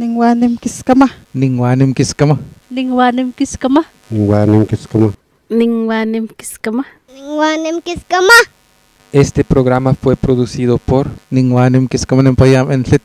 Ningwanim kiskama. Ningwanim kiskama. Ningwanim kiskama. Ningwanim kiskama. Ningwanim kiskama. Ningwanim kiskama. Este programa fue producido por Ningwanim Kiskama Nempayam Entlit.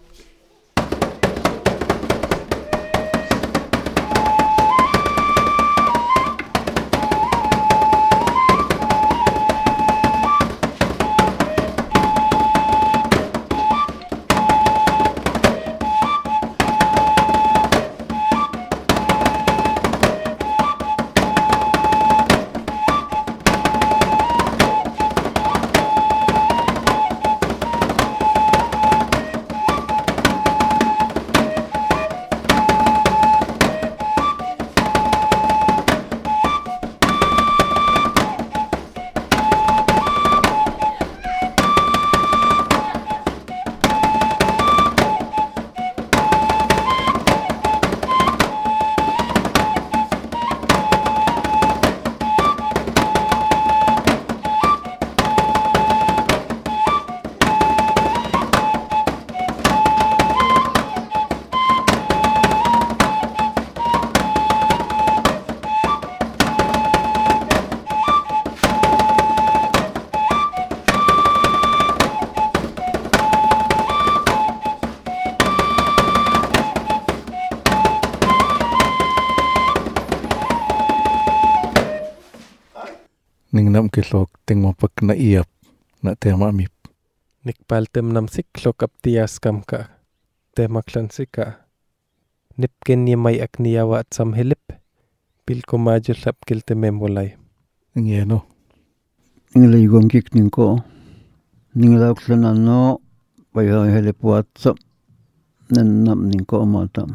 Ningnam kilok tingmapak na iap na tema mip. Nikpaltem namsik lokaptias kamka temaklantsika. Nipken yamay akniyawa at samhilip. Pilkomajilap kiltememolay. Ngeno. Inglaygom kikning ko. Ninglauklan ano bayaw hilip WhatsApp. Nanam ning ko matam.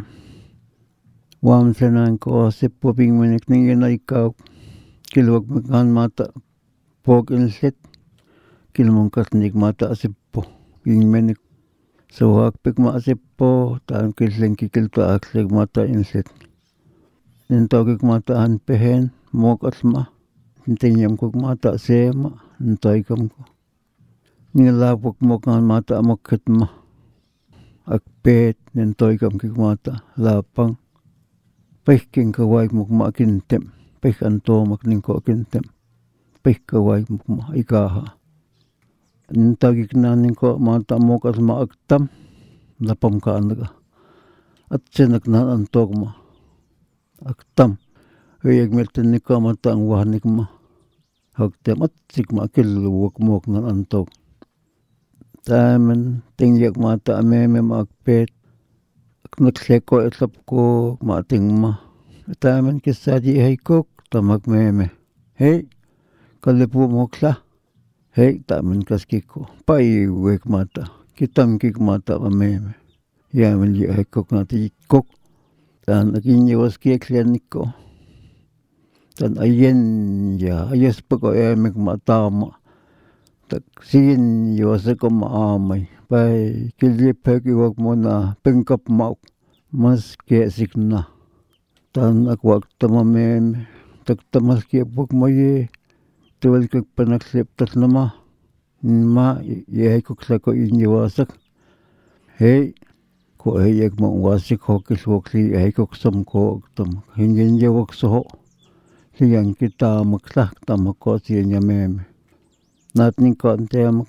Wam sanan ko sipo pingmanik ning ikaw. Kilwag makan mata pog inset kilmong katnik mata asippo ingmenik sawak pik ma asippo tan kileng kikilta akseg mata inset nintogik mata han pehen mok asma nintinyam kog mata sema nintoykam ko nilapok mokan mata mokketma akpet nintoykam kik mata lapang pehking kawai mok ma kintem pek antomak ningko kintem pek kawai mukma ikaha nintagik na ningko mata mokas maaktam lapam ka anaga at sinak na antok ma aktam huyag melten ningko mata ang wahanik ma hagtem at sikma kilwak mok na antok taman tingyak mata ameme maakpet nagseko itlap ko mating ma taman kisadi hay kok tamak meme hey kalipu mokla hey taman kaskiko pai wek mata kitam kik mata meme yaman li hay kok nati kok tan akinye waski klianiko tan ayen ya ayes pako emek mata ma tak sin yoseko maamay pai kilipek iwak mo na pengkap mauk mas kesikna tan akwak tamamem tak tamas kiapok maye tuwal kag panaksip tas nama ma yahay kok sako inyawasak hey ko hayag mo wasik hokis wokli yahay kok samko tam hingin yawak soho siyang kita maksak tamako siya niya meme natin konti amak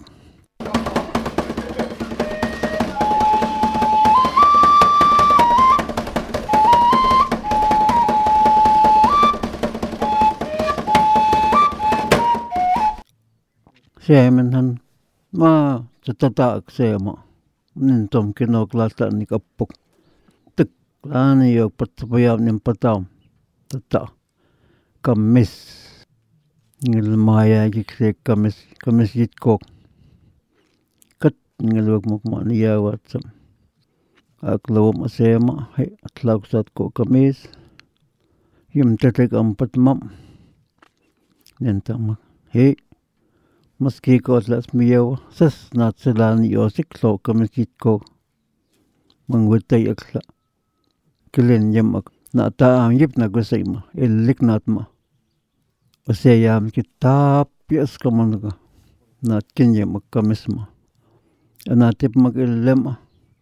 Siemenhan ma tataak seema nintom kinoklata ni kapok tek ani yok patpayam nim patam tata kamis ngil maya gikse kamis yitkok kat ngil wag mukma niya watsam aklawam seema hay atlaksat ko kamis yum tetek ampat mam nintam hey maski ko atlas miyaw sas natsalani yosik lo kamisit ko mangwitay akla kilin yamak na taam yip na gusay ma ilik natma osayam kitap yas kamanaga nat kinyamak kamisma anatip mag ilema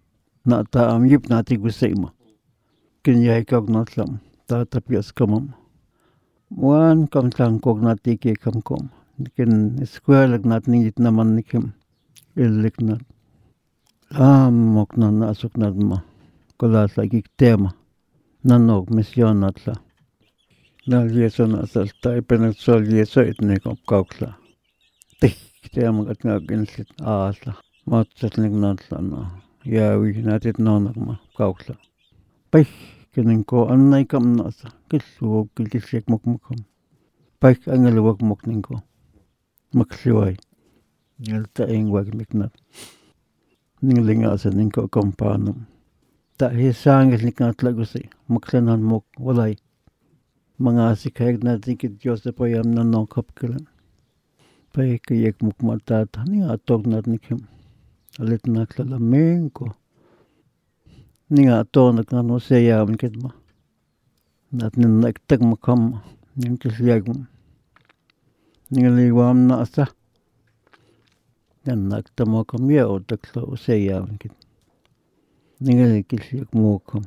Na ta am yip na ti gusema. Kin yai kog na slam. Ta tapias kamam. Wan kam tang kog na ti ke kam kom. Kin eskwela nat ningit naman nikim. Ilik nat. Mok na nasuk nat ma. Kolas lagi tema. Nanog misyon nat la. Nal yeso na salta. Ipenet sol yeso itne kop kaukla. Tih. Tema kat ngagin sit aasla. Matsat ning nat la na. Yawi natit nonak ma kaukla. Pay kinin ko anay kam nasa. Kilsuwag kilkisyak mukmukam. Pay angaluwag mukning ko. Maksiway. Ngalta ingwag miknat. Ninglingasan ning ko kompanum. Ta hisangil niknat lagusi. Maklanan muk walay. Mga sikayag na dikit Joseph ayam na nongkapkilan. Pay kayak mukmatata. Ni atog nat nikim. Alit naklalaming ko. Ni nga to nagkano siya yaman kit ma. Nat ninagtag makam. Yung kisyag mo. Ningaliwam na asa. Yan nagtamo kam yaw. Taklo siya yaman kit. Ningalikisyak mo kam.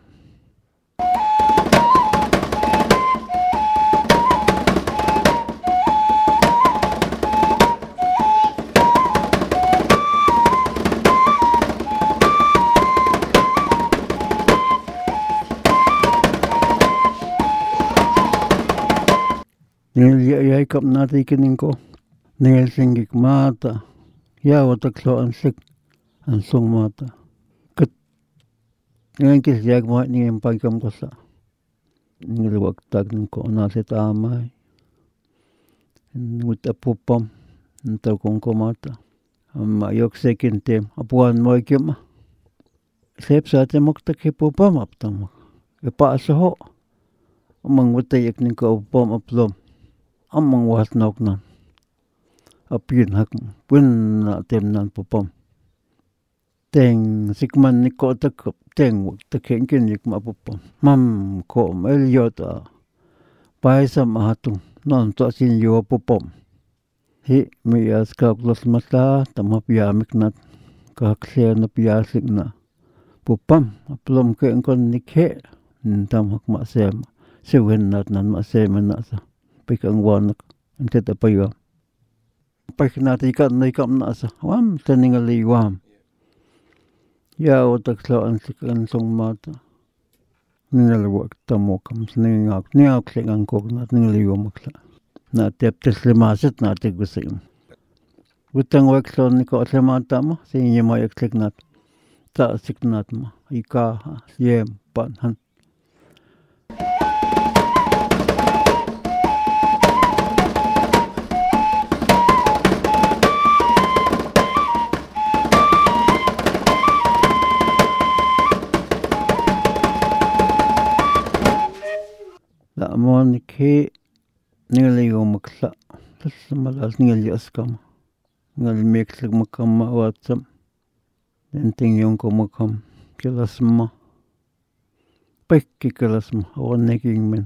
Ningayay kap natin kining ko. Ningasinggik mata. Yawa taklo ansik. Ansong mata. Kat. Ningakisyag mo ningayang pagkam ko sa. Ningaluwagtag ng ko nasit amay. Ningutapupam. Nintaw kong kumata. Mayok second time. Apuan mo ikim. Sep sa atin moktak hipupam aptang mo. Ipaasa ho. Amang watayak ng ko upam aplom. Amang wahat nok nan. Apin hak pun na tem nan popom. Teng sikman ni ko takap. Teng wak takengkin yik ma popom. Mam ko melyota. Paisa mahatung. Non to sin yo popom. Hi miyas kaklos mata. Tamapiyamik nat. Kaksya na piyasik na. Popom. Aplom ke engkon nikhe. Tam hak masem. Siwen nat nan masem nasa. Pikang wanak ang tatapayo. Pag natikat na ikam nasa. Wam, taningali wam. Yaw taklo ang sikansong mata. Ninalawag tamo kam. Ningak silang kog nat ningaliwa makla. Natiptis limasit natin gusim. Gutang wakson ni ko sa mata mo. Sinyo mo yaksik nat. Taasik nat mo. Ika, siyem, panhan. Mo nikhe ningaliyo makla. Tas malas ningali askam. Ngali meklik makam mawatsam. Nenting yung ko makam. Kilasma. Pekki kilasma. Awan neking men.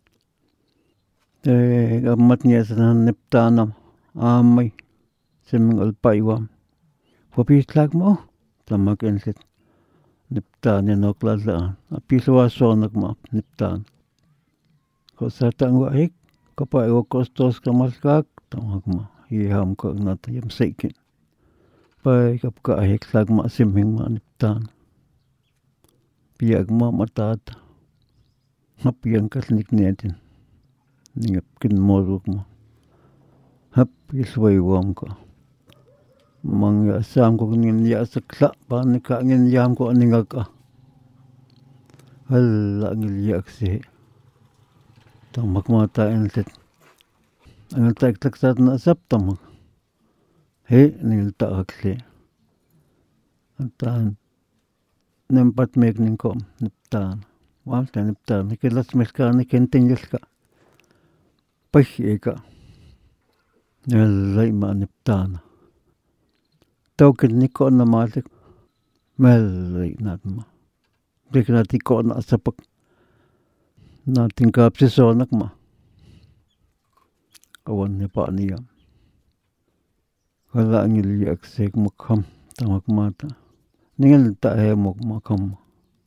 Amat niya sa niptanam. Amay. Siming alpaiwam. Papislag mo. Tamak ensit. Niptan yan o klasaan. Apiswaso nagmap. Niptan. Ko sa tangwa hik, kapay o kostos kamaskak, tamag ma, iham ko natin yung sikin. Pay kapka hik lag ma simhing maniptan. Piyag ma matata. Hapiyang kasnik niyatin. Ningap kinmorok mo. Hap iswaywam ko. Mga asam ko niya sakla, panika nginyam ko aningag ka. Hala ngiliyak siya. Tamak mata ensit. Ang tak sa na sap tamak. He nil taakli. Antan nempat mek ning kom niptan. Wal ta niptan kilas meska ni kentingis ka. Pahi ka. Nalay ma niptan. Tawkin ni ko na malik. Melay natma. Biknati ko na sapak. Nating kapsisonak ma. Kawan niya pa niya. Kala ang iliyak sek makham tamak mata. Ningel ta he mok makam.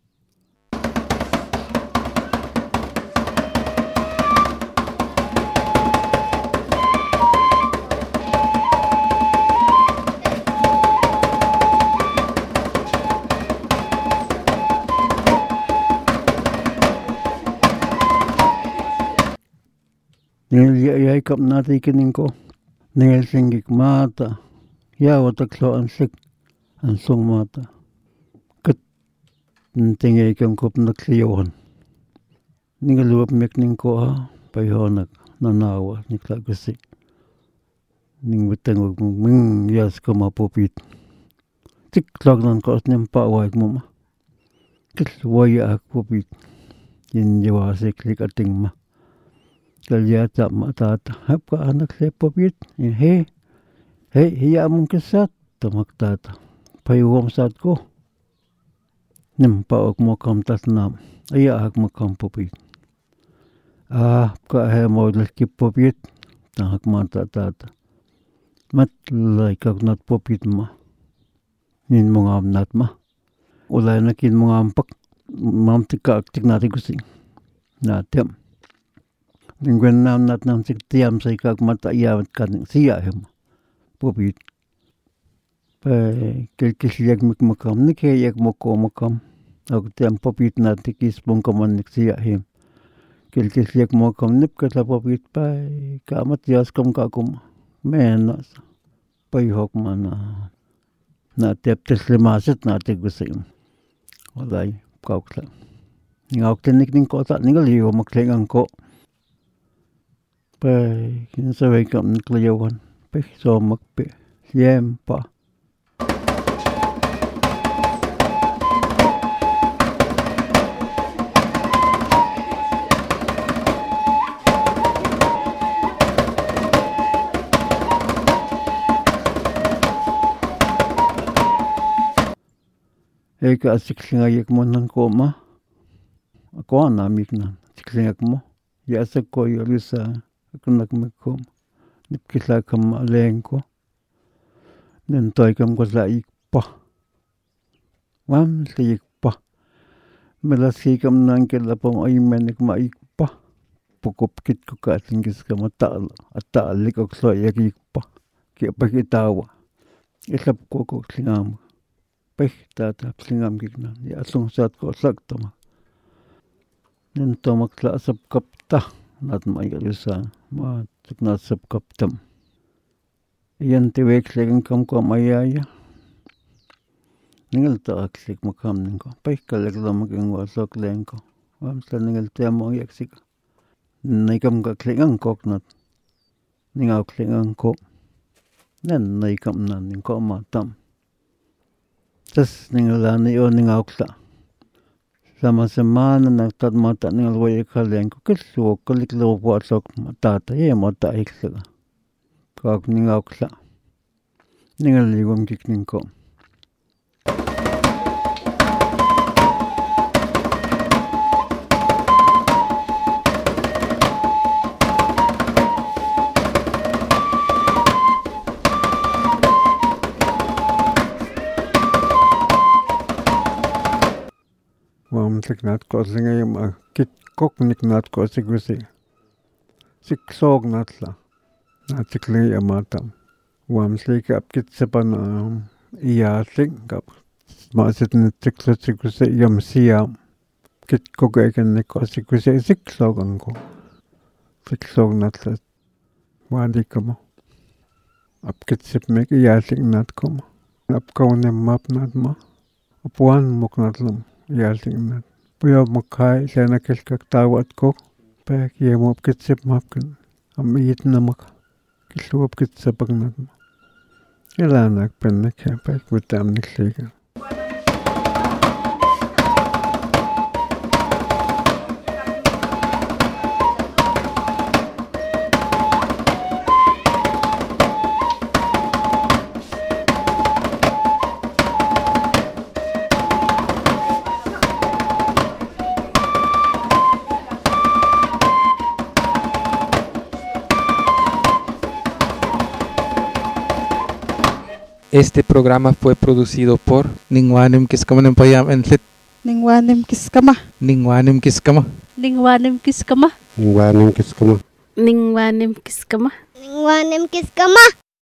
Ningel yai kap nati kining ko. Ningel singik mata. Ya wataklo ansik ansung mata. Kat ntingay kang kop nakliyawan. Ningel luwap mek ning ko ha. Payhonak nanawa nikla gusi. Ning beteng ming yas ko mapupit. Tik lagnan ko asnem pawag mo ma. Kit waya ak pupit. Yin jawa siklik ating ma. Kalya tak matata. Hap ka anak saya popit. Hei. Hei, hiya mong kisat. Tamak tata. Payuwam sat ko. Nim paok mo kam tasnam. Iya hak mo kam popit. Ka he mo laki popit. Tahak mata tata. Mat lai kak nat popit ma. Nin mo ngam nat ma. Ulay nakin mo ngam pak. Mam tika aktik nati kusing. Natem. Ningwen nam nat nam sik tiam sa ikak mata iawat kaning siya hem. Popit. Pa kilkis yak mik makam. Nik he yak moko makam. Ako tiam popit nat tikis pong kaman nik siya hem. Kilkis yak makam nip kata popit pa. Kamat yas kam kakum. Menas. Payhok mana. Na tep teslimasit na tigusim. Walay. Kaukla. Ngawak tinik ning kota. Ningaliyo maklingang ko. Pa kinsaway kam nikliyawan. Pa so magpi. Siyem pa. Eka siksingayek mo nan ko ma. Ako anamik na. Siksingak mo. Yasak ko yolisa. Ako nagmikom. Nipkisla kam aleng ko. Nentoy kam ko sa ikpa. Wam sa ikpa. Melasi kam nang kilapong ay menik ma ikpa. Pukupkit ko kasingkis ka matal. At taalik ako sa ikpa. Kaya pakitawa. Isap ko singam. Peh tatap singam kikna. Yasong sat ko saktama. Nento makla sab kapta. Nat mayalisa. Matik nat sab kaptam. Iyan tiwek silang kam ko mayaya. Ningal taak sik makam ningko. Peh kalagla maging wasok lengko. Wamsa ningal tiyamo ang yaksik. Naikam ka klingang kok nat. Ningaw klingang kok. Nen naikam na ningko matam. Tas ningalani o ningaw kla. Sama semana nagtat mata ningal waya kalengko. Kilsuwa kaliklo wasok matata. Ye mata iksila. Kak ningaw kla. Ningal liwam kik ningko. Wam siknat ko singay kit kok niknat ko sigusi. Siksog natla. Natikli amatam. Wam sika apkit sepan iyasik kap. Masit nitiklo sigusi yam siyam. Kit kok ekan niko sigusi siksog angko. Siksog natla. Wadi kamo. Apkit sipmek iyasik nat komo. Apkaw ne map nat ma. Apuan mok natlam. Yasik nat. Puyo makai sana kiskak tawat ko. Pek yemo apkit sip mapkan. Amit namak. Kisluap kitsa pag nat ma. Ilanak penek ya. Pek butam nikliga. Este programa fue producido por Ningwanim Kiskama Payam and Lit Ningwanim Kiskama. Ningwanim Kiskama. Ningwanim Kiskama. Ningwanim Kiskama. Ningwanim Kiskama.